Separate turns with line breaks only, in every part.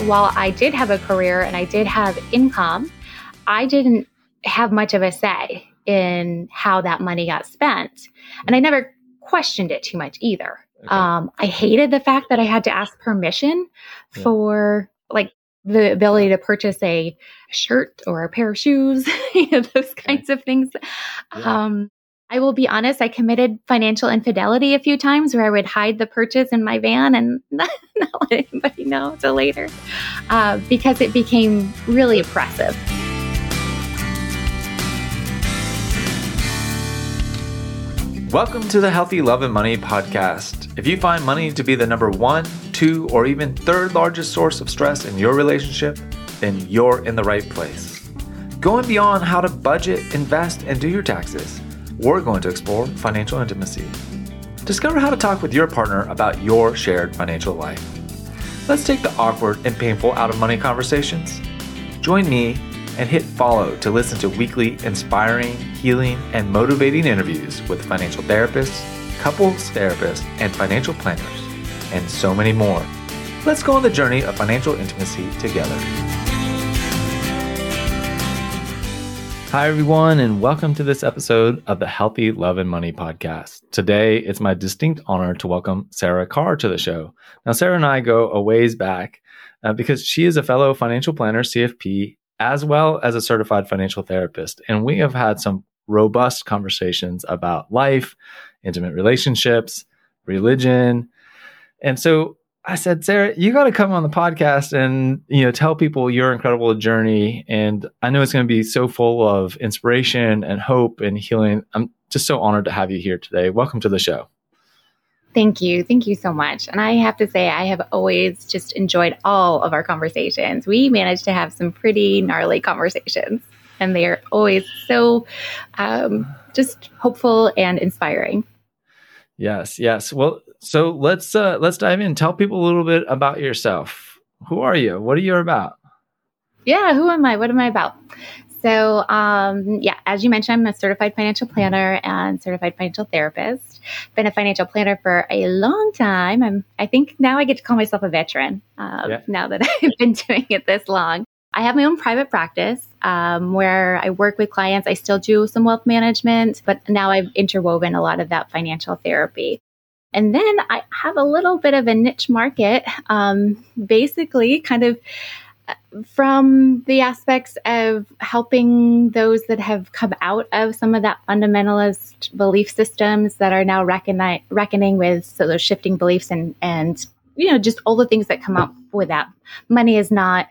while I did have a career and I did have income, I didn't have much of a say in how that money got spent. And I never questioned it too much either. Okay. I hated the fact that I had to ask permission for like the ability to purchase a shirt or a pair of shoes, those kinds of things. Yeah. I will be honest, I committed financial infidelity a few times where I would hide the purchase in my van and not let anybody know until later because it became really oppressive.
Welcome to the Healthy Love and Money podcast. If you find money to be the number 1, 2, or even third largest source of stress in your relationship, then you're in the right place. Going beyond how to budget, invest, and do your taxes, we're going to explore financial intimacy. Discover how to talk with your partner about your shared financial life. Let's take the awkward and painful out of money conversations. Join me and hit follow to listen to weekly inspiring, healing, and motivating interviews with financial therapists, couples therapists, and financial planners, and so many more. Let's go on the journey of financial intimacy together. Hi, everyone, and welcome to this episode of the Healthy Love and Money podcast. Today, it's my distinct honor to welcome Sarah Carr to the show. Now, Sarah and I go a ways back because she is a fellow financial planner, CFP, as well as a certified financial therapist. And we have had some robust conversations about life, intimate relationships, religion. And so I said, Sarah, you got to come on the podcast and, tell people your incredible journey. And I know it's going to be so full of inspiration and hope and healing. I'm just so honored to have you here today. Welcome to the show.
Thank you. Thank you so much. And I have to say, I have always just enjoyed all of our conversations. We managed to have some pretty gnarly conversations, and they are always so just hopeful and inspiring.
Yes. Well, so let's dive in. Tell people a little bit about yourself. Who are you? What are you about?
Yeah. Who am I? What am I about? So, as you mentioned, I'm a certified financial planner and certified financial therapist. Been a financial planner for a long time. I think now I get to call myself a veteran now that I've been doing it this long. I have my own private practice where I work with clients. I still do some wealth management, but now I've interwoven a lot of that financial therapy. And then I have a little bit of a niche market, basically kind of from the aspects of helping those that have come out of some of that fundamentalist belief systems that are now reckoning with those shifting beliefs and just all the things that come up with that. Money is not,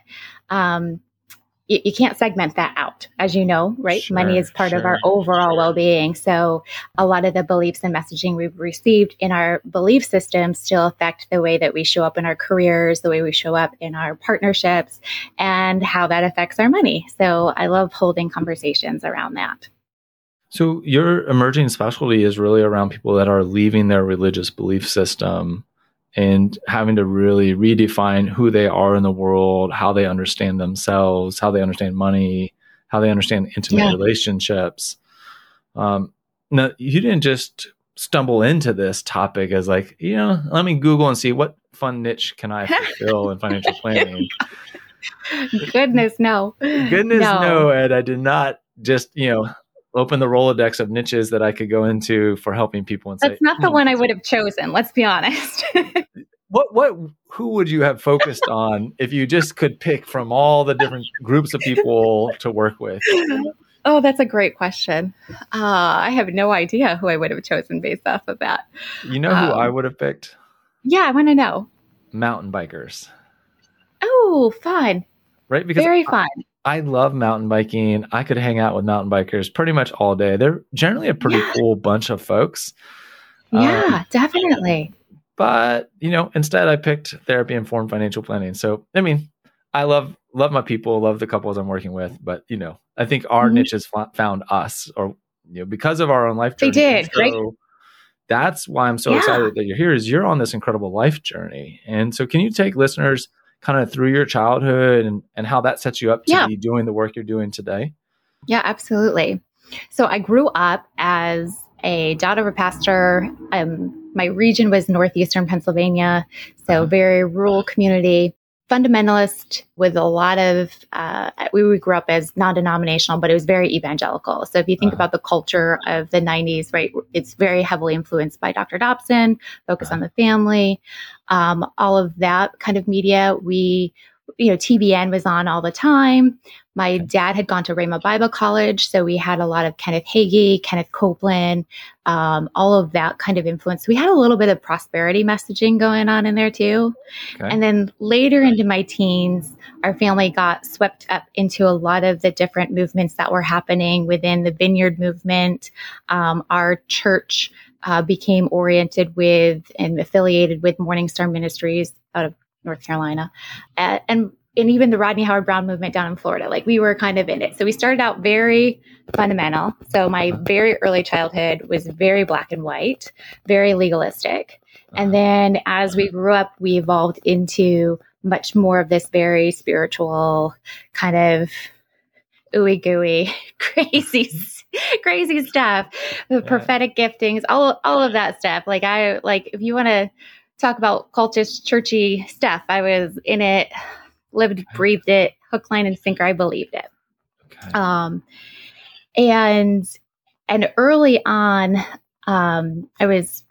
you can't segment that out, as you know, right? Sure, money is part of our overall well-being. So a lot of the beliefs and messaging we've received in our belief system still affect the way that we show up in our careers, the way we show up in our partnerships, and how that affects our money. So I love holding conversations around that.
So your emerging specialty is really around people that are leaving their religious belief system and having to really redefine who they are in the world, how they understand themselves, how they understand money, how they understand intimate relationships. Now, you didn't just stumble into this topic as like, let me Google and see what fun niche can I fulfill in financial planning.
Goodness, no.
No, Ed. I did not just, open the Rolodex of niches that I could go into for helping people and say,
that's not the one I would have chosen. Let's be honest.
Who would you have focused on if you just could pick from all the different groups of people to work with?
Oh, that's a great question. I have no idea who I would have chosen based off of that.
You know who I would have picked?
Yeah, I want to know.
Mountain bikers.
Oh, fun.
Right? Because
very fun.
I love mountain biking. I could hang out with mountain bikers pretty much all day. They're generally a pretty cool bunch of folks.
Yeah, definitely.
But, instead I picked therapy-informed financial planning. So, I love my people, love the couples I'm working with. But, I think our niches found us or, because of our own life journey.
They did, right?
That's why I'm so excited that you're here is you're on this incredible life journey. And so can you take listeners kind of through your childhood and how that sets you up to be doing the work you're doing today?
Yeah, absolutely. So I grew up as a daughter of a pastor. My region was northeastern Pennsylvania, so very rural community. fundamentalist with a lot of, we grew up as non-denominational, but it was very evangelical. So if you think about the culture of the 90s, right, it's very heavily influenced by Dr. Dobson, focus on the family, all of that kind of media. TBN was on all the time. My dad had gone to Rhema Bible College, so we had a lot of Kenneth Hagee, Kenneth Copeland, all of that kind of influence. We had a little bit of prosperity messaging going on in there too. Okay. And then later into my teens, our family got swept up into a lot of the different movements that were happening within the Vineyard movement. Our church became oriented with and affiliated with Morning Star Ministries out of North Carolina, and even the Rodney Howard Brown movement down in Florida. Like, we were kind of in it. So we started out very fundamental. So my very early childhood was very black and white, very legalistic. And then as we grew up, we evolved into much more of this very spiritual kind of ooey gooey, crazy stuff, the prophetic giftings, all of that stuff. If you want to talk about cultish, churchy stuff, I was in it, lived, breathed it, hook, line, and sinker. I believed it. Okay. And early on, I was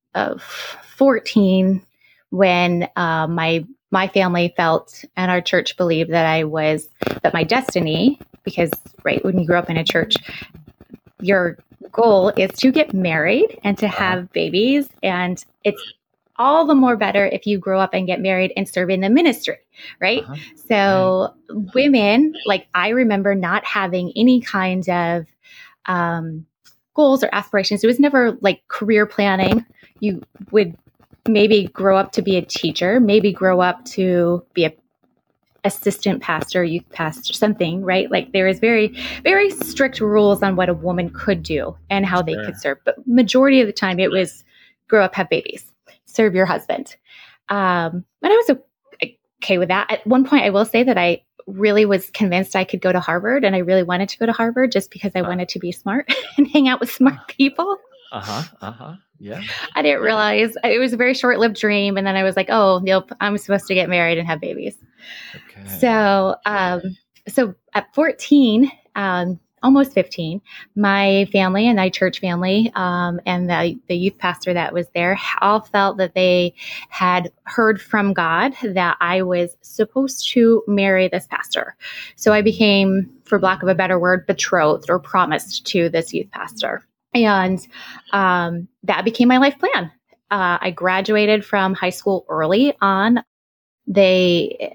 14 when my family felt and our church believed that my destiny, because right when you grow up in a church, your goal is to get married and to have babies, and it's all the more better if you grow up and get married and serve in the ministry, right? So women, I remember not having any kind of goals or aspirations. It was never career planning. You would maybe grow up to be a teacher, maybe grow up to be a assistant pastor, youth pastor, something, right? There is very, very strict rules on what a woman could do and how they could serve. But majority of the time it was grow up, have babies, serve your husband. And I was okay with that. At one point, I will say that I really was convinced I could go to Harvard, and I really wanted to go to Harvard just because I wanted to be smart and hang out with smart people.
Yeah.
I didn't realize it was a very short-lived dream. And then I was like, oh, nope, I'm supposed to get married and have babies. Okay. So at 14, almost 15, my family and my church family, and the youth pastor that was there all felt that they had heard from God that I was supposed to marry this pastor. So I became, for lack of a better word, betrothed or promised to this youth pastor. And that became my life plan. I graduated from high school early on. The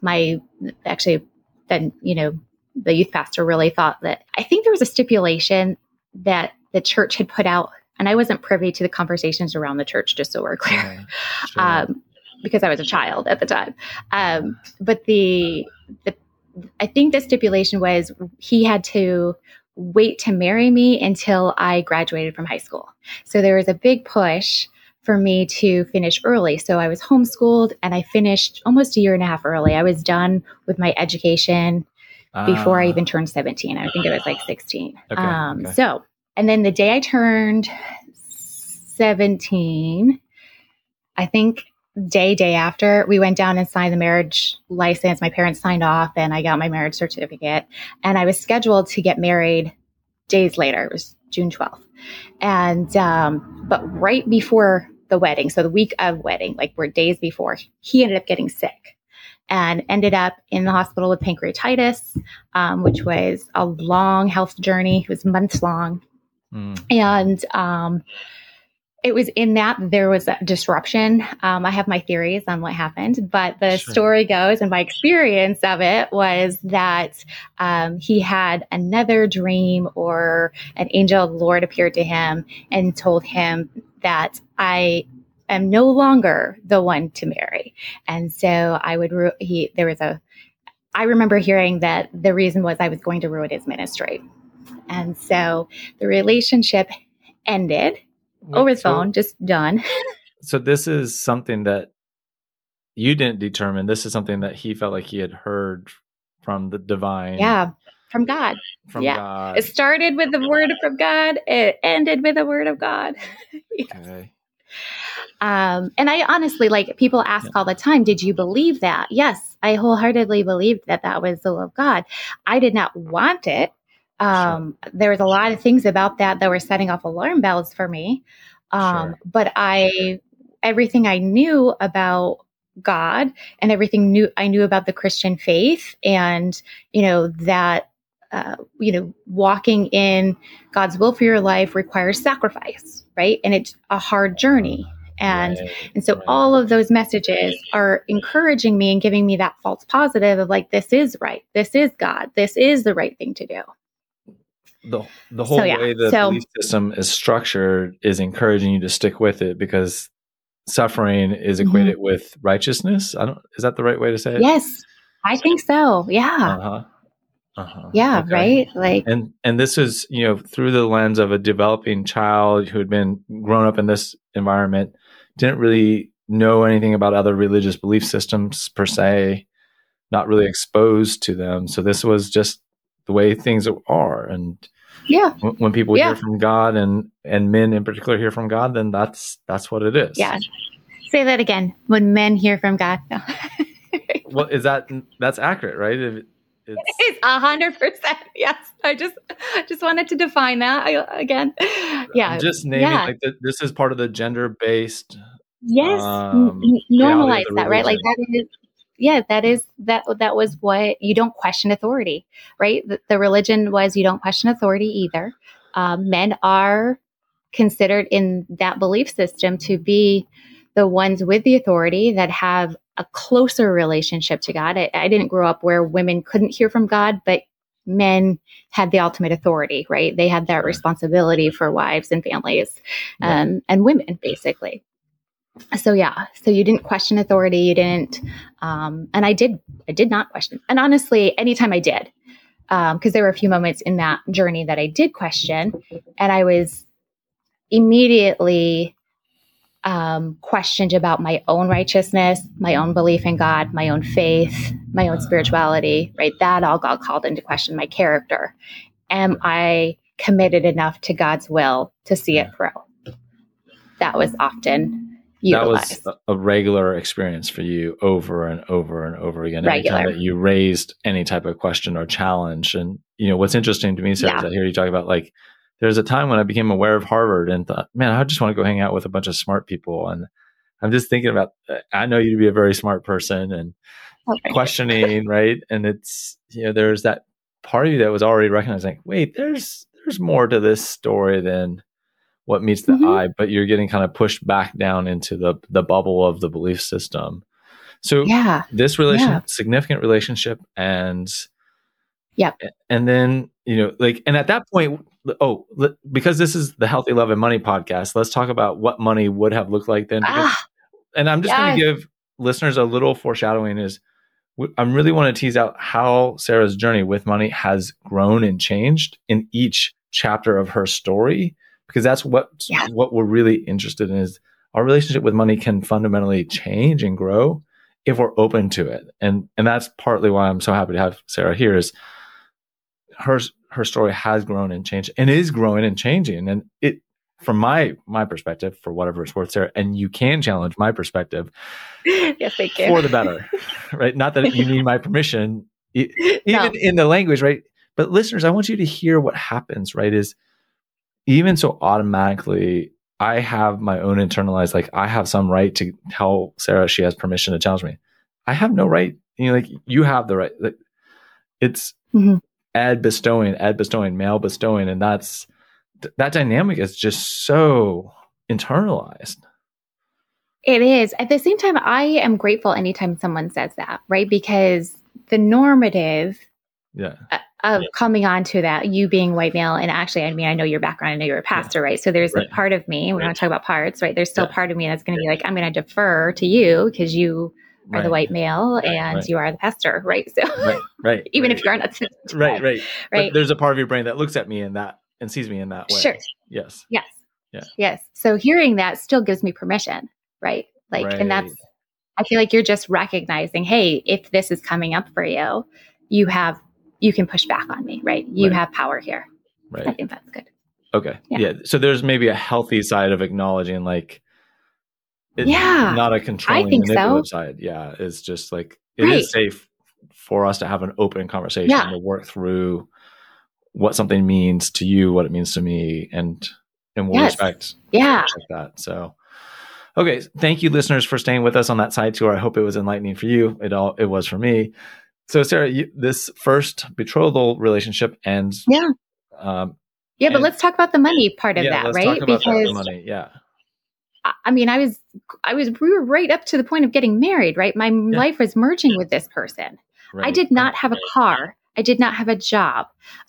youth pastor really thought that, I think there was a stipulation that the church had put out, and I wasn't privy to the conversations around the church, just so we're clear, because I was a child at the time. But I think the stipulation was he had to wait to marry me until I graduated from high school. So there was a big push for me to finish early. So I was homeschooled, and I finished almost a year and a half early. I was done with my education before I even turned 17. I think it was 16. Okay. So, and then the day I turned 17, I think day after, we went down and signed the marriage license. My parents signed off, and I got my marriage certificate, and I was scheduled to get married days later. It was June 12th. And, but right before the wedding, so the week of wedding, we're days before, he ended up getting sick and ended up in the hospital with pancreatitis, which was a long health journey. It was months long. And, it was in that there was a disruption. I have my theories on what happened, but the story goes, and my experience of it was that he had another dream, or an angel of the Lord appeared to him and told him that I am no longer the one to marry. And so I remember hearing that the reason was I was going to ruin his ministry. And so the relationship ended. Over the phone, just done.
So this is something that you didn't determine. This is something that he felt like he had heard from the divine.
Yeah, from God. God. It started with the word from God. It ended with the word of God. Yes.
Okay.
And I honestly, like, people ask all the time, did you believe that? Yes, I wholeheartedly believed that that was the will of God. I did not want it. There was a lot of things about that were setting off alarm bells for me. But everything I knew about God and everything I knew about the Christian faith, and, that, walking in God's will for your life requires sacrifice, right? And it's a hard journey. And so all of those messages are encouraging me and giving me that false positive of like, this is right. This is God. This is the right thing to do.
The whole way the belief system is structured is encouraging you to stick with it, because suffering is equated with righteousness. Is that the right way to say it?
Yes, I think so. Yeah. Yeah. Okay. Right. Like,
and this is, through the lens of a developing child who had been grown up in this environment, didn't really know anything about other religious belief systems per se, not really exposed to them. So this was just the way things are. And when people hear from God, and men in particular hear from God, then that's what it is.
Yeah. Say that again. When men hear from God. No.
Well, that's accurate, right?
It's 100%. Yes. I just wanted to define that again. Yeah.
I'm just naming like this is part of the gender-based.
Yes. Normalize that, right? Like that is. Yeah, that was what, you don't question authority, right? The religion was, you don't question authority either. Men are considered in that belief system to be the ones with the authority that have a closer relationship to God. I didn't grow up where women couldn't hear from God, but men had the ultimate authority, right? They had that responsibility for wives and families, and women, basically. So you didn't question authority. You didn't, and I did not question. And honestly, anytime I did, because there were a few moments in that journey that I did question, and I was immediately questioned about my own righteousness, my own belief in God, my own faith, my own spirituality, right? That all got called into question, my character. Am I committed enough to God's will to see it through? That was often utilized.
That was a regular experience for you over and over and over again.
Regular.
Anytime that you raised any type of question or challenge. And, what's interesting to me, Sarah, is I hear you talk about, like, there's a time when I became aware of Harvard and thought, man, I just want to go hang out with a bunch of smart people. And I'm just thinking about, I know you to be a very smart person and questioning, right? And it's, there's that part of you that was already recognizing, wait, there's more to this story than what meets the eye, but you're getting kind of pushed back down into the bubble of the belief system. So this significant relationship, and then, and at that point, because this is the Healthy Love and Money podcast, let's talk about what money would have looked like then. And I'm just going to give listeners a little foreshadowing is I really want to tease out how Sarah's journey with money has grown and changed in each chapter of her story. Because that's what we're really interested in, is our relationship with money can fundamentally change and grow if we're open to it. And that's partly why I'm so happy to have Sarah here, is her story has grown and changed and is growing and changing. And it, from my perspective, for whatever it's worth, Sarah, and you can challenge my perspective
yes, thank you.
For the better, right? Not that you need my permission, even in the language, right? But listeners, I want you to hear what happens, right? Is even so automatically, I have my own internalized, like, I have some right to tell Sarah she has permission to challenge me. I have no right. You have the right. Like, it's Ed bestowing, male bestowing. And that dynamic is just so internalized.
It is. At the same time, I am grateful anytime someone says that, right? Because the normative of coming on to that, you being white male, and actually, I know your background, I know you're a pastor, right? So there's a part of me, we want to talk about parts, right? There's still part of me that's going to be like, I'm going to defer to you because you are the white male and you are the pastor, right? So even if you are not.
Right. But there's a part of your brain that looks at me in that and sees me in that way.
Sure. Yes. So hearing that still gives me permission, right? And that's, I feel like you're just recognizing, hey, if this is coming up for you, you can push back on me, right? You have power here. Right. I think that's good.
Okay. Yeah. So there's maybe a healthy side of acknowledging, like, It's
Yeah,
not a
I
controlling,
think so.
manipulative side. Yeah. It's just like, it
Right.
is safe for us to have an open conversation
Yeah.
to work through what something means to you, what it means to me, and we'll
Yes.
respect
Yeah.
that. So, okay, thank you, listeners, for staying with us on that side tour. I hope it was enlightening for you. It was for me. So, Sarah, this first betrothal relationship ends.
Yeah. Yeah, but
And
let's talk about the money part of that,
let's talk
right?
about that, the
Because
money. Yeah,
I mean, we were right up to the point of getting married, right? My life was merging with this person. I
right.
did not have a car. I did not have a job.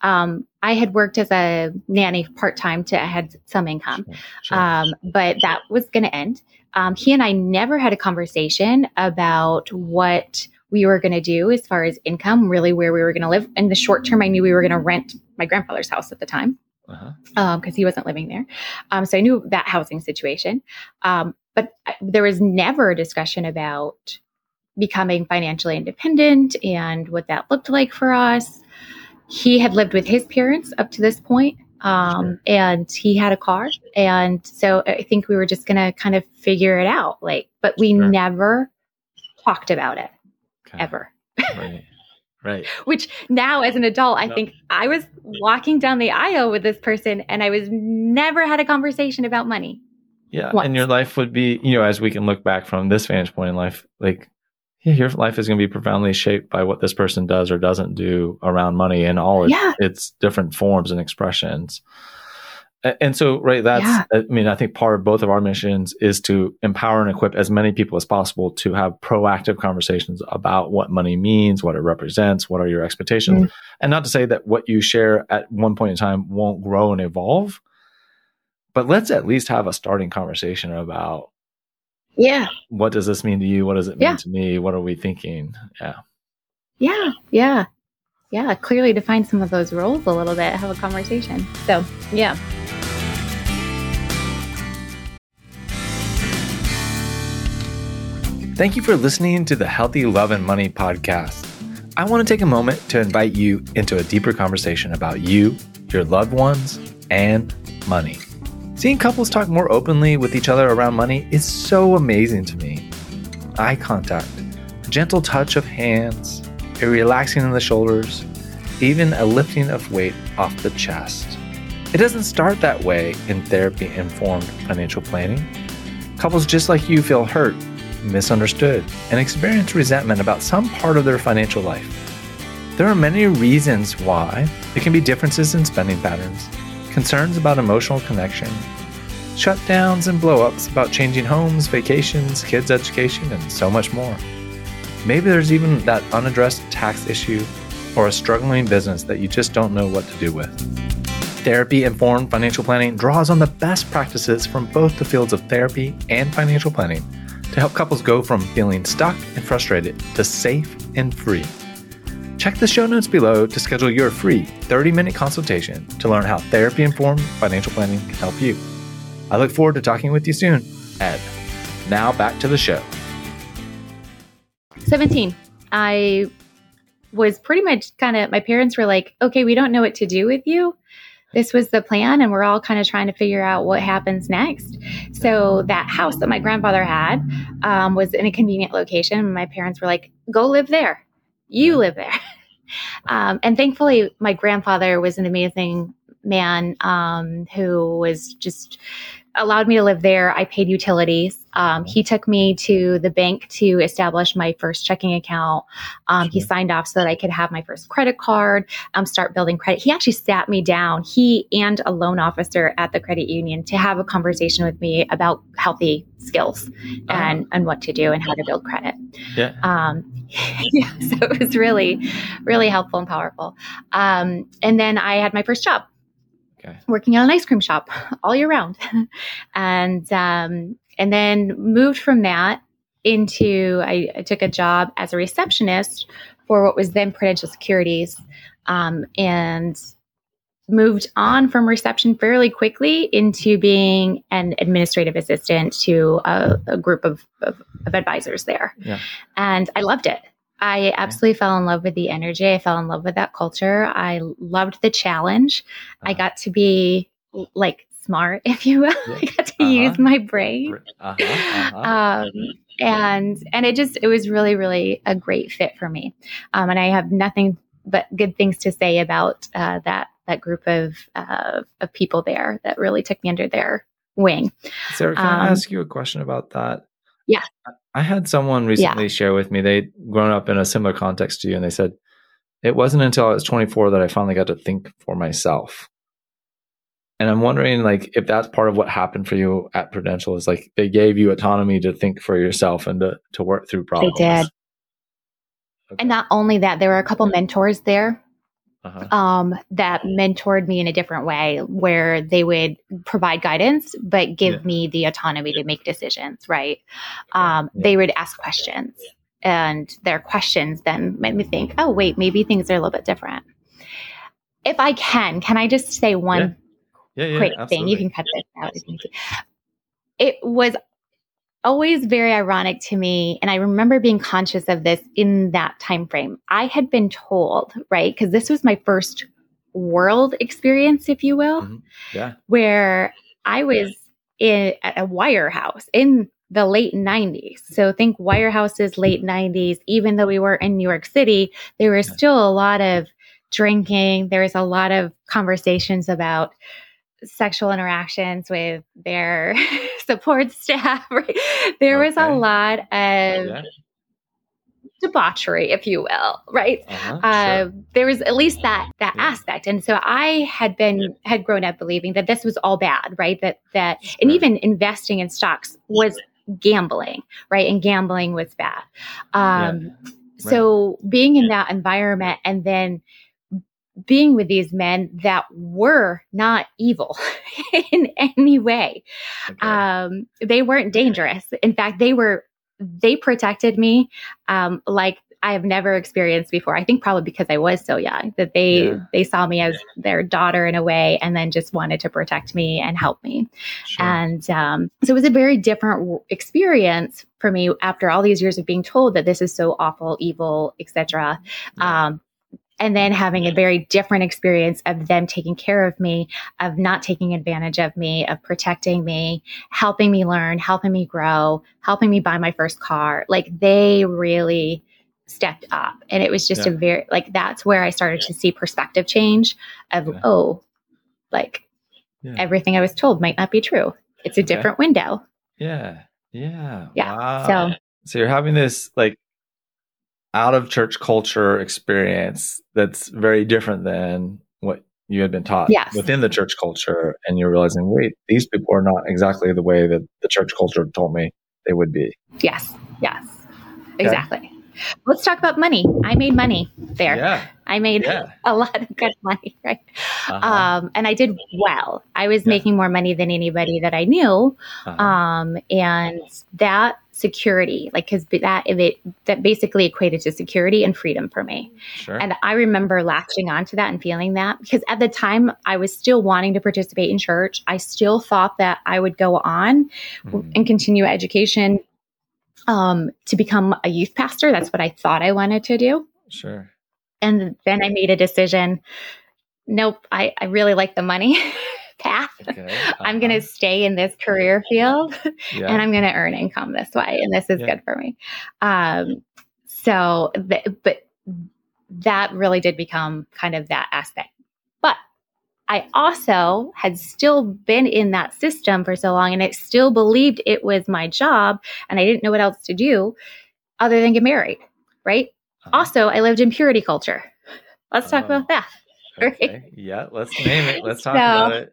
I had worked as a nanny part time to I had some income,
Sure.
but that was going to end. He and I never had a conversation about what we were going to do as far as income, really where we were going to live. In the short term, I knew we were going to rent my grandfather's house at the time because he wasn't living there. So I knew that housing situation. But there was never a discussion about becoming financially independent and what that looked like for us. He had lived with his parents up to this point, and he had a car. And so I think we were just going to kind of figure it out. But we never talked about it ever.
Right.
Which now as an adult, I think I was walking down the aisle with this person and I was never had a conversation about money.
Yeah. Once. And your life would be, as we can look back from this vantage point in life, your life is going to be profoundly shaped by what this person does or doesn't do around money and all its different forms and expressions. And so, I think part of both of our missions is to empower and equip as many people as possible to have proactive conversations about what money means, what it represents, what are your expectations. And not to say that what you share at one point in time won't grow and evolve, but let's at least have a starting conversation about, what does this mean to you? What does it mean to me? What are we thinking?
Yeah. Clearly define some of those roles a little bit, have a conversation. So, yeah.
Thank you for listening to the Healthy Love and Money podcast. I want to take a moment to invite you into a deeper conversation about you, your loved ones, and money. Seeing couples talk more openly with each other around money is so amazing to me. Eye contact, a gentle touch of hands, a relaxing in the shoulders, even a lifting of weight off the chest. It doesn't start that way in therapy-informed financial planning. Couples just like you feel hurt, misunderstood, and experience resentment about some part of their financial life. There are many reasons why. There can be differences in spending patterns, concerns about emotional connection, shutdowns and blowups about changing homes, vacations, kids' education, and so much more. Maybe there's even that unaddressed tax issue or a struggling business that you just don't know what to do with. Therapy-informed financial planning draws on the best practices from both the fields of therapy and financial planning to help couples go from feeling stuck and frustrated to safe and free. Check the show notes below to schedule your free 30-minute consultation to learn how therapy-informed financial planning can help you. I look forward to talking with you soon. Ed, now back to the show.
17. I was pretty much my parents were like, okay, we don't know what to do with you. This was the plan, and we're all kind of trying to figure out what happens next. So that house that my grandfather had was in a convenient location. And my parents were like, go live there. You live there. And thankfully, my grandfather was an amazing man who was just allowed me to live there. I paid utilities. He took me to the bank to establish my first checking account. He signed off so that I could have my first credit card, start building credit. He actually sat me down, he and a loan officer at the credit union, to have a conversation with me about healthy skills and what to do and how to build credit. So it was really, really helpful and powerful. And then I had my first job. Working in an ice cream shop all year round. And then moved from that into, I took a job as a receptionist for what was then Prudential Securities, and moved on from reception fairly quickly into being an administrative assistant to a group of advisors there. And I loved it. I absolutely fell in love with the energy. I fell in love with that culture. I loved the challenge. I got to be smart, if you will. I got to use my brain.
Uh-huh.
And it was really, really a great fit for me. And I have nothing but good things to say about that group of people there that really took me under their wing.
Sarah, can I ask you a question about that?
Yeah.
I had someone recently share with me, they'd grown up in a similar context to you, and they said, it wasn't until I was 24 that I finally got to think for myself. And I'm wondering, like, if that's part of what happened for you at Prudential, is like they gave you autonomy to think for yourself and to work through problems.
They did. Okay. And not only that, there were a couple mentors there that mentored me in a different way, where they would provide guidance, but give me the autonomy to make decisions, right? They would ask questions, and their questions then made me think, oh, wait, maybe things are a little bit different. If I can I just say one quick thing? You can cut this out if you need to. It was always very ironic to me, and I remember being conscious of this in that time frame. I had been told, right, because this was my first world experience, if you will, where I was at a wirehouse in the late 90s. So think wirehouses, late 90s. Even though we were in New York City, there was still a lot of drinking. There was a lot of conversations about sexual interactions with their support staff. Right? There was a lot of debauchery, if you will, right? There was at least that aspect. And so I had grown up believing that this was all bad, right? That and even investing in stocks was gambling, right? And gambling was bad. So being in that environment, and then being with these men that were not evil in any way. They weren't dangerous. In fact, they protected me like I have never experienced before. I think probably because I was so young, that they saw me as their daughter in a way, and then just wanted to protect me and help me. And so it was a very different experience for me after all these years of being told that this is so awful, evil, etc. And then having a very different experience of them taking care of me, of not taking advantage of me, of protecting me, helping me learn, helping me grow, helping me buy my first car. Like, they really stepped up. And it was just a very, like, that's where I started to see perspective change of, everything I was told might not be true. It's a different window.
Yeah. Wow. So you're having this, like, out of church culture experience that's very different than what you had been taught within the church culture. And you're realizing, wait, these people are not exactly the way that the church culture told me they would be.
Yes, exactly. Let's talk about money. I made money there.
Yeah.
I made a lot of good money, right? And I did well. I was making more money than anybody that I knew. And that security, like, because that basically equated to security and freedom for me. And I remember latching onto that and feeling that, because at the time I was still wanting to participate in church. I still thought that I would go on and continue education to become a youth pastor. That's what I thought I wanted to do. And then I made a decision. Nope, I really like the money path. I'm going to stay in this career field and I'm going to earn income this way. And this is good for me. But that really did become kind of that aspect. But I also had still been in that system for so long, and I still believed it was my job, and I didn't know what else to do other than get married, right? Also, I lived in purity culture. Let's talk about that. Right?
Yeah, let's name it. Let's talk about it.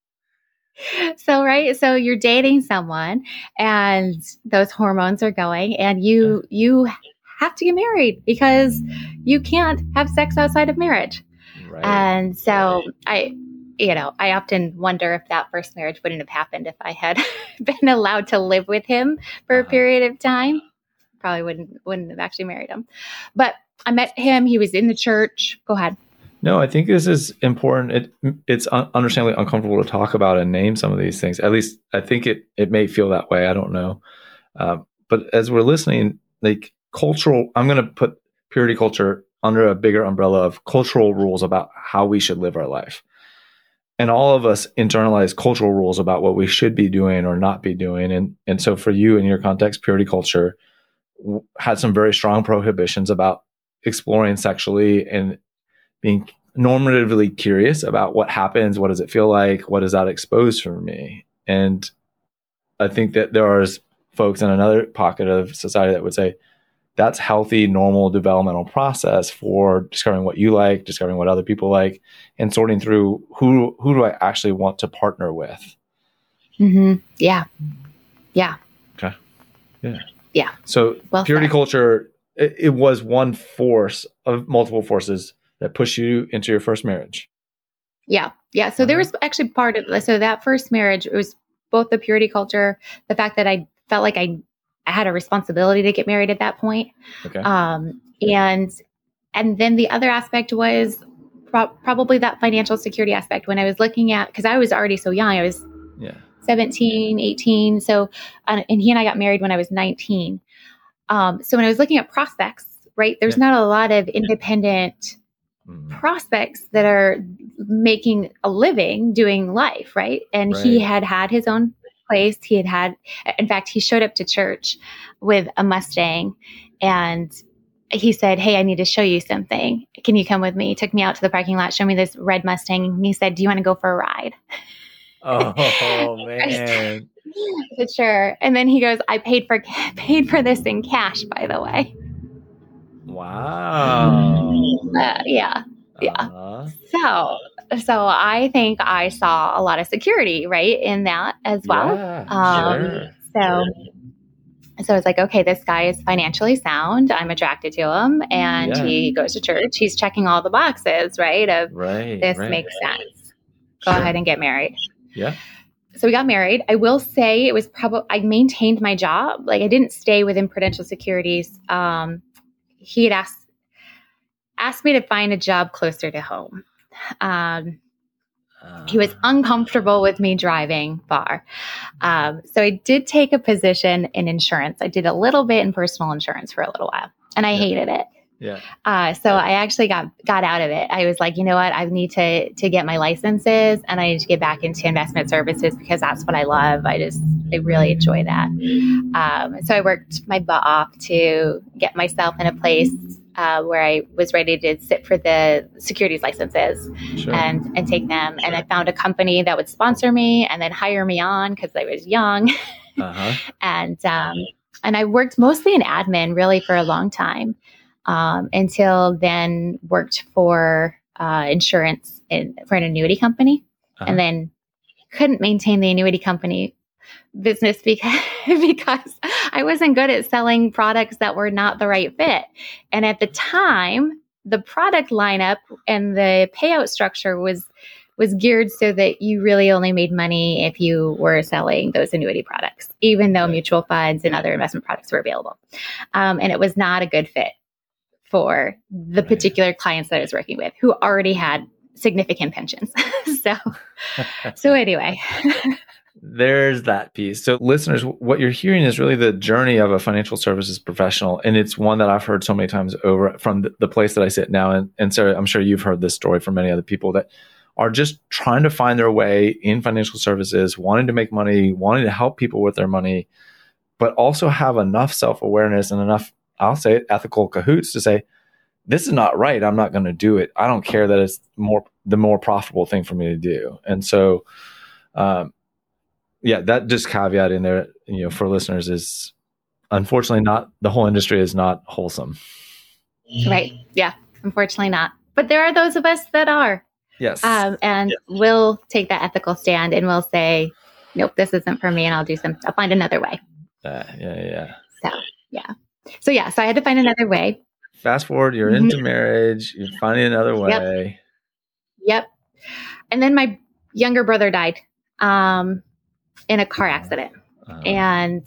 So you're dating someone, and those hormones are going, and you have to get married because you can't have sex outside of marriage. And so I often wonder if that first marriage wouldn't have happened if I had been allowed to live with him for a period of time. Probably wouldn't have actually married him. But I met him. He was in the church. Go ahead.
No, I think this is important. It's understandably uncomfortable to talk about and name some of these things. At least I think it may feel that way. I don't know. But as we're listening, like cultural, I'm going to put purity culture under a bigger umbrella of cultural rules about how we should live our life. and all of us internalize cultural rules about what we should be doing or not be doing. And so for you in your context, purity culture had some very strong prohibitions about exploring sexually and being normatively curious about what happens, what does it feel like, what does that expose for me? And I think that there are folks in another pocket of society that would say that's healthy, normal developmental process for discovering what you like, discovering what other people like, and sorting through who do I actually want to partner with.
Mm-hmm. Yeah.
Okay.
Yeah.
So
well
purity
said.
culture, it was one force of multiple forces that pushed you into your first marriage.
Yeah. So there was actually part of, so that first marriage, it was both the purity culture, the fact that I felt like I had a responsibility to get married at that point.
Okay.
And then the other aspect was probably that financial security aspect when I was looking at, because I was already so young, I was 17, 18. So, and he and I got married when I was 19. So when I was looking at prospects, right, there's not a lot of independent prospects that are making a living doing life, right? And he had his own place. In fact, he showed up to church with a Mustang and he said, "Hey, I need to show you something. Can you come with me?" He took me out to the parking lot, showed me this red Mustang. And he said, "Do you want to go for a ride?"
Oh man.
I said, "Sure." And then he goes, "I paid for this in cash, by the way."
Wow.
Yeah. So I think I saw a lot of security, right, in that as well.
Sure.
So it's like, okay, this guy is financially sound. I'm attracted to him, and he goes to church. He's checking all the boxes, right? This makes sense. Go ahead and get married.
Yeah.
So we got married. I will say it was I maintained my job. Like I didn't stay within Prudential Securities. He had asked me to find a job closer to home. He was uncomfortable with me driving far. So I did take a position in insurance. I did a little bit in personal insurance for a little while, and I hated it. So I actually got out of it. I was like, you know what? I need to get my licenses, and I need to get back into investment services because that's what I love. I really enjoy that. So I worked my butt off to get myself in a place where I was ready to sit for the securities licenses and take them. And I found a company that would sponsor me and then hire me on because I was young. And I worked mostly in admin really for a long time until then worked for insurance for an annuity company and then couldn't maintain the annuity company business because I wasn't good at selling products that were not the right fit. And at the time, the product lineup and the payout structure was geared so that you really only made money if you were selling those annuity products, even though mutual funds and other investment products were available. And it was not a good fit for the particular clients that I was working with who already had significant pensions. So anyway.
There's that piece. So listeners, what you're hearing is really the journey of a financial services professional. And it's one that I've heard so many times over from the place that I sit now. And Sarah, I'm sure you've heard this story from many other people that are just trying to find their way in financial services, wanting to make money, wanting to help people with their money, but also have enough self-awareness and enough, I'll say it, ethical cahoots to say, this is not right. I'm not going to do it. I don't care that it's the more profitable thing for me to do. And so, that just caveat in there, for listeners is unfortunately not, the whole industry is not wholesome.
Right. Yeah. Unfortunately not. But there are those of us that are.
Yes.
And we'll take that ethical stand and we'll say, nope, this isn't for me. And I'll find another way.
Yeah.
So I had to find another way.
Fast forward, you're into marriage, you're finding another way.
Yep. And then my younger brother died. In a car accident. And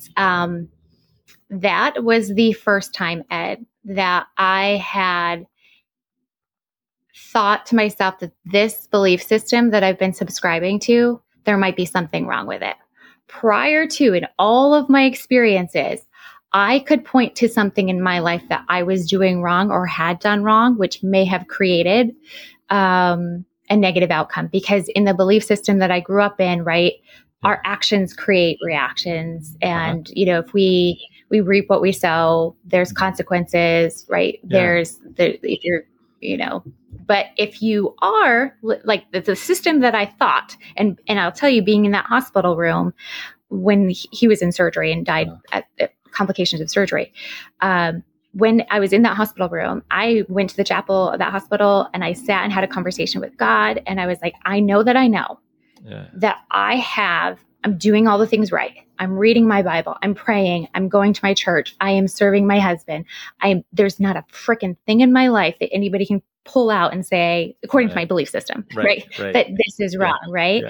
that was the first time, Ed, that I had thought to myself that this belief system that I've been subscribing to, there might be something wrong with it. Prior to, in all of my experiences, I could point to something in my life that I was doing wrong or had done wrong, which may have created a negative outcome, because in the belief system that I grew up in, right, our actions create reactions. And, if we reap what we sow, there's consequences, right? If you're, but if you are like the system that I thought, and I'll tell you, being in that hospital room when he was in surgery and died at complications of surgery, when I was in that hospital room, I went to the chapel of that hospital and I sat and had a conversation with God. And I was like, I know that that I'm doing all the things right. I'm reading my Bible. I'm praying. I'm going to my church. I am serving my husband. There's not a freaking thing in my life that anybody can pull out and say, according to my belief system, right? That this is wrong, right?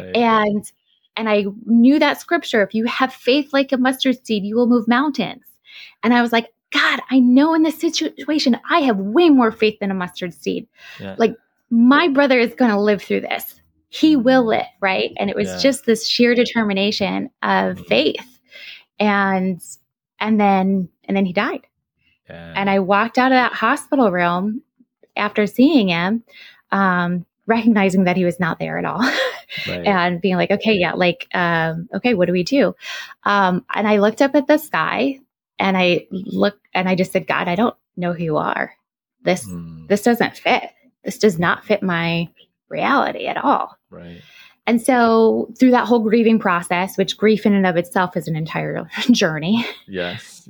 And I knew that scripture, if you have faith like a mustard seed, you will move mountains. And I was like, God, I know in this situation, I have way more faith than a mustard seed. Like, my brother is going to live through this. He will live, right? And it was just this sheer determination of faith. And then he died. And I walked out of that hospital room after seeing him, recognizing that he was not there at all. And being like, okay, okay, what do we do? And I looked up at the sky and I just said, God, I don't know who you are. This doesn't fit. This does not fit my reality at all.
Right.
And so through that whole grieving process, which grief in and of itself is an entire journey.
Yes.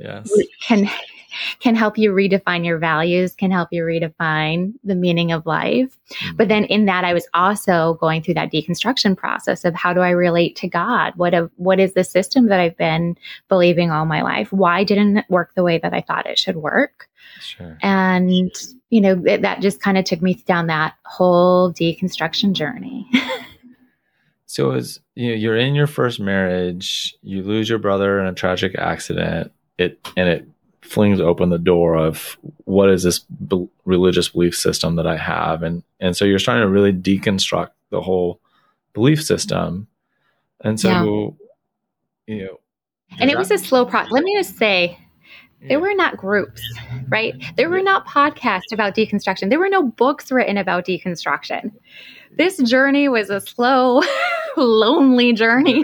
Can help you redefine your values, can help you redefine the meaning of life. But then in that, I was also going through that deconstruction process of how do I relate to God? What is the system that I've been believing all my life? Why didn't it work the way that I thought it should work?
Sure.
And, that just kind of took me down that whole deconstruction journey.
So as you're in your first marriage, you lose your brother in a tragic accident, it flings open the door of what is this religious belief system that I have, and so you're starting to really deconstruct the whole belief system, and so
and it was a slow process. Let me just say, there were not groups, right? There were not podcasts about deconstruction. There were no books written about deconstruction. This journey was a slow, lonely journey.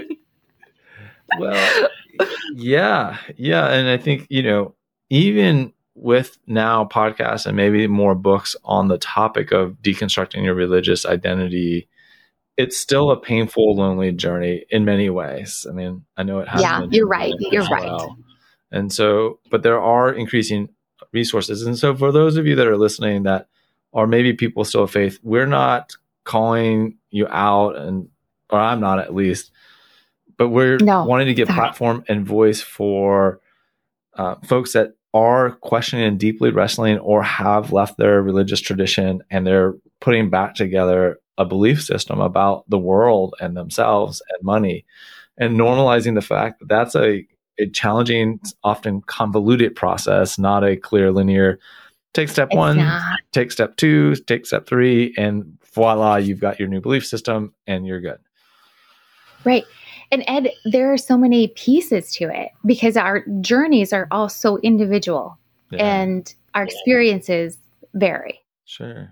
Well, yeah. And I think, even with now podcasts and maybe more books on the topic of deconstructing your religious identity, it's still a painful, lonely journey in many ways. I mean, I know it has been.
You're right. You're right.
And so, but there are increasing resources. And so for those of you that are listening that are maybe people still of faith, we're not calling you out, or I'm not at least, but we're wanting to give platform and voice for folks that are questioning and deeply wrestling or have left their religious tradition and they're putting back together a belief system about the world and themselves and money, and normalizing the fact that that's a challenging, often convoluted process, not a clear linear, take step one, take step two, take step three, and voila, you've got your new belief system and you're good.
Right. And Ed, there are so many pieces to it because our journeys are all so individual and our experiences vary.
Sure.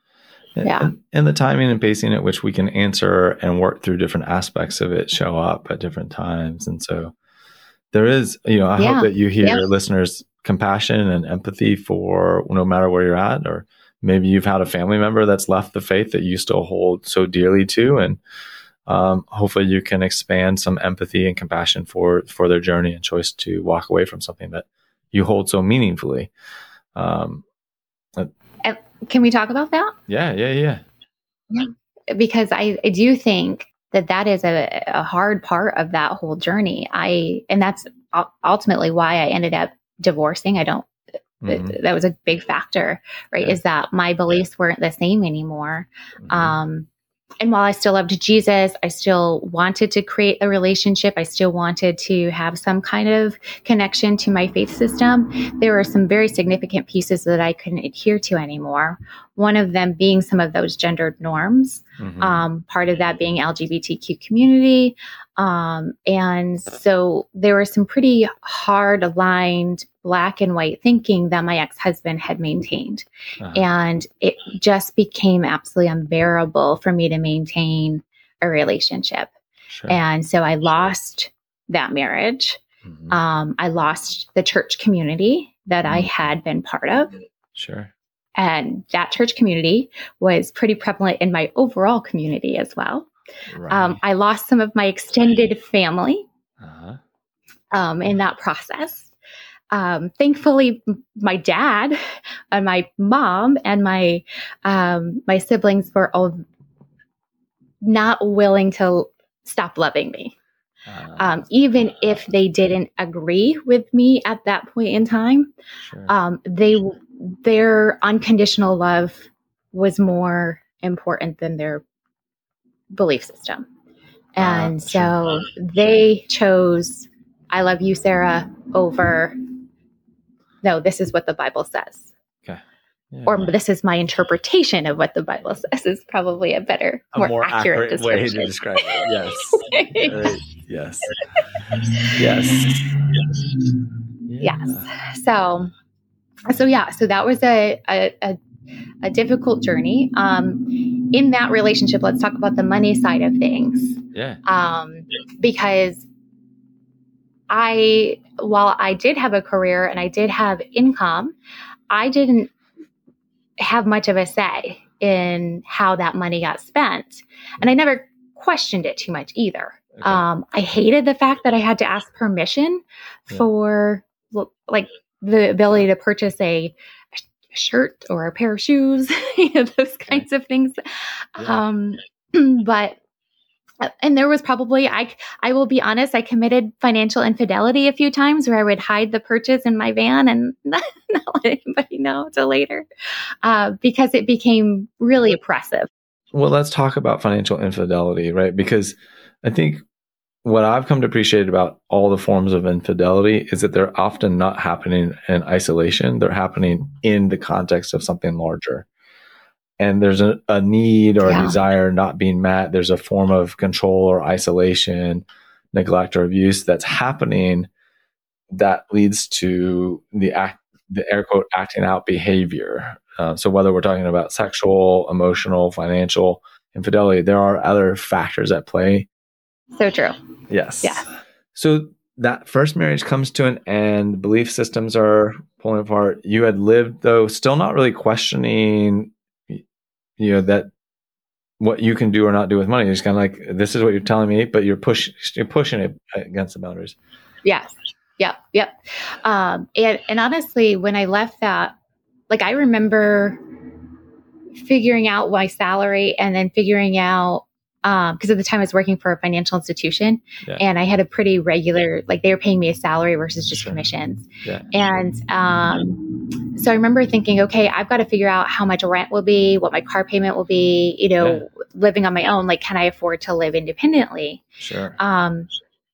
And the timing and pacing at which we can answer and work through different aspects of it show up at different times. And so there is, I hope that you hear listeners' compassion and empathy for no matter where you're at, or maybe you've had a family member that's left the faith that you still hold so dearly to. And hopefully you can expand some empathy and compassion for their journey and choice to walk away from something that you hold so meaningfully.
Can we talk about that?
Yeah.
Because I do think that is a hard part of that whole journey. And that's ultimately why I ended up divorcing. That was a big factor, right? Is that my beliefs weren't the same anymore. And while I still loved Jesus, I still wanted to create a relationship. I still wanted to have some kind of connection to my faith system. There were some very significant pieces that I couldn't adhere to anymore. One of them being some of those gendered norms, part of that being LGBTQ community. And so there were some pretty hard aligned black and white thinking that my ex-husband had maintained.
Uh-huh.
And it just became absolutely unbearable for me to maintain a relationship.
Sure.
And so I lost that marriage.
Mhm.
I lost the church community that I had been part of.
Sure.
And that church community was pretty prevalent in my overall community as well.
Right.
I lost some of my extended family
Uh-huh.
in that process. Thankfully, my dad and my mom and my siblings were all not willing to stop loving me. Even if they didn't agree with me at that point in time,
Sure.
their unconditional love was more important than their belief system. And so they chose, I love you, Sarah, over, no, this is what the Bible says.
Okay. Yeah.
Or this is my interpretation of what the Bible says is probably a better, more accurate
way to describe it. Yes. Yes.
Yes. So that was a difficult journey. In that relationship, let's talk about the money side of things.
Yeah.
Because while I did have a career and I did have income, I didn't have much of a say in how that money got spent. And I never questioned it too much either.
Okay.
I hated the fact that I had to ask permission for like the ability to purchase a shirt or a pair of shoes, those kinds of things. But and there was probably, I will be honest, I committed financial infidelity a few times where I would hide the purchase in my van and not let anybody know till later, because it became really oppressive.
Well, let's talk about financial infidelity, right? Because I think what I've come to appreciate about all the forms of infidelity is that they're often not happening in isolation. They're happening in the context of something larger. And there's a need or a desire not being met. There's a form of control or isolation, neglect or abuse that's happening that leads to the air quote acting out behavior. So whether we're talking about sexual, emotional, financial infidelity, there are other factors at play.
So true.
Yes.
Yeah.
So that first marriage comes to an end. Belief systems are pulling apart. You had lived, though, still not really questioning that what you can do or not do with money. It's kind of like, this is what you're telling me, but you're pushing it against the boundaries.
Yes. Yep. And honestly, when I left that, like, I remember figuring out my salary and then figuring out, because at the time I was working for a financial institution and I had a pretty regular, like, they were paying me a salary versus just commissions.
Yeah.
And so I remember thinking, okay, I've got to figure out how much rent will be, what my car payment will be, living on my own. Like, can I afford to live independently?
Sure.
And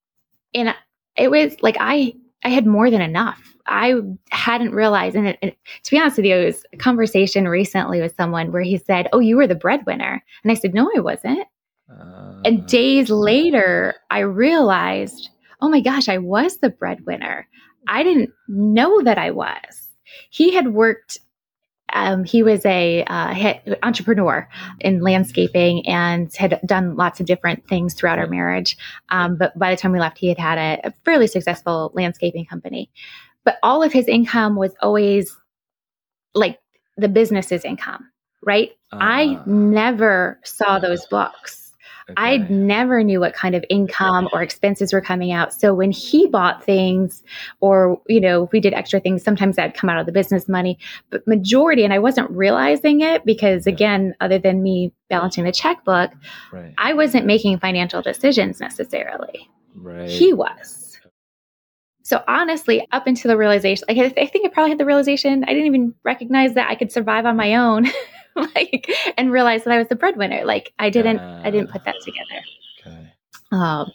it was like, I had more than enough. I hadn't realized, and to be honest with you, it was a conversation recently with someone where he said, "Oh, you were the breadwinner." And I said, "No, I wasn't." And days later, I realized, oh my gosh, I was the breadwinner. I didn't know that I was. He had worked, he was a entrepreneur in landscaping and had done lots of different things throughout our marriage. But by the time we left, he had a fairly successful landscaping company. But all of his income was always like the business's income, right? I never saw those books. Okay. I never knew what kind of income or expenses were coming out. So when he bought things or, if we did extra things, sometimes that'd come out of the business money, but majority, and I wasn't realizing it because again, other than me balancing the checkbook, I wasn't making financial decisions necessarily.
Right.
He was. So honestly, up until the realization, like, I think I probably had the realization, I didn't even recognize that I could survive on my own. And realize that I was the breadwinner. Like, I didn't put that together.
Okay.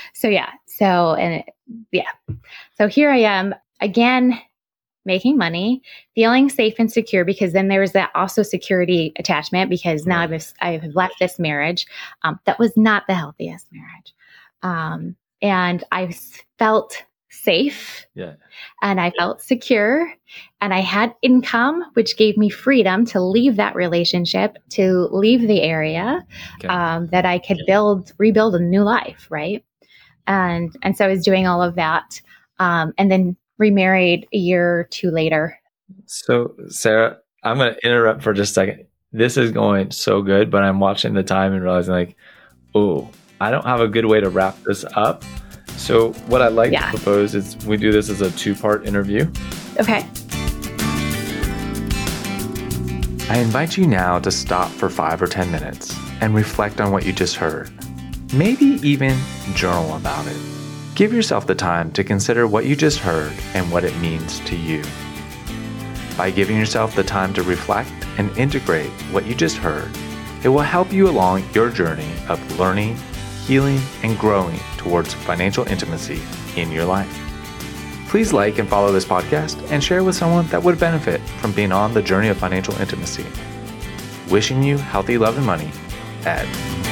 So here I am again, making money, feeling safe and secure, because then there was that also security attachment, because now I have left this marriage. That was not the healthiest marriage. And I felt safe.
Yeah.
And I felt secure, and I had income, which gave me freedom to leave that relationship, to leave the area, that I could rebuild a new life. Right. And so I was doing all of that. And then remarried a year or two later.
So Sarah, I'm going to interrupt for just a second. This is going so good, but I'm watching the time and realizing like, oh, I don't have a good way to wrap this up. So what I'd like to propose is we do this as a 2-part interview.
Okay.
I invite you now to stop for 5 or 10 minutes and reflect on what you just heard. Maybe even journal about it. Give yourself the time to consider what you just heard and what it means to you. By giving yourself the time to reflect and integrate what you just heard, it will help you along your journey of learning, healing, and growing towards financial intimacy in your life. Please like and follow this podcast and share with someone that would benefit from being on the journey of financial intimacy. Wishing you healthy love and money, Ed.